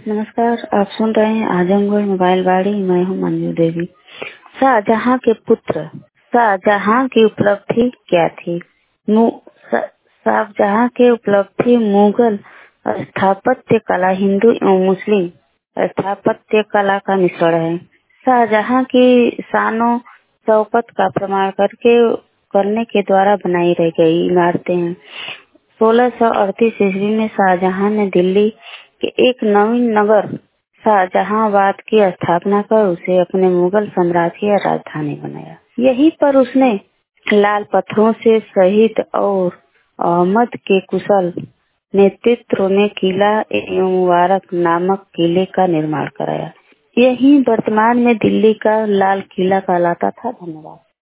नमस्कार। आप सुन रहे हैं आजमगढ़ मोबाइल वाड़ी। मैं हूं मंजू देवी। शाहजहां के पुत्र शाहजहां की उपलब्धि क्या थी? शाहजहां की उपलब्धि मुगल स्थापत्य कला, हिंदू एवं मुस्लिम स्थापत्य कला का मिश्रण है। शाहजहां की शानो शौकत का प्रमाण करने के द्वारा बनाई रह गई इमारतें हैं। 1638 ईस्वी में शाहजहां ने दिल्ली के एक नवीन नगर शाहजहांबाद की स्थापना कर उसे अपने मुगल साम्राज्य की राजधानी बनाया। यहीं पर उसने लाल पत्थरों से शहीद और अहमद के कुशल नेतृत्व में किला एवं मुबारक नामक किले का निर्माण कराया। यही वर्तमान में दिल्ली का लाल किला कहलाता था। धन्यवाद।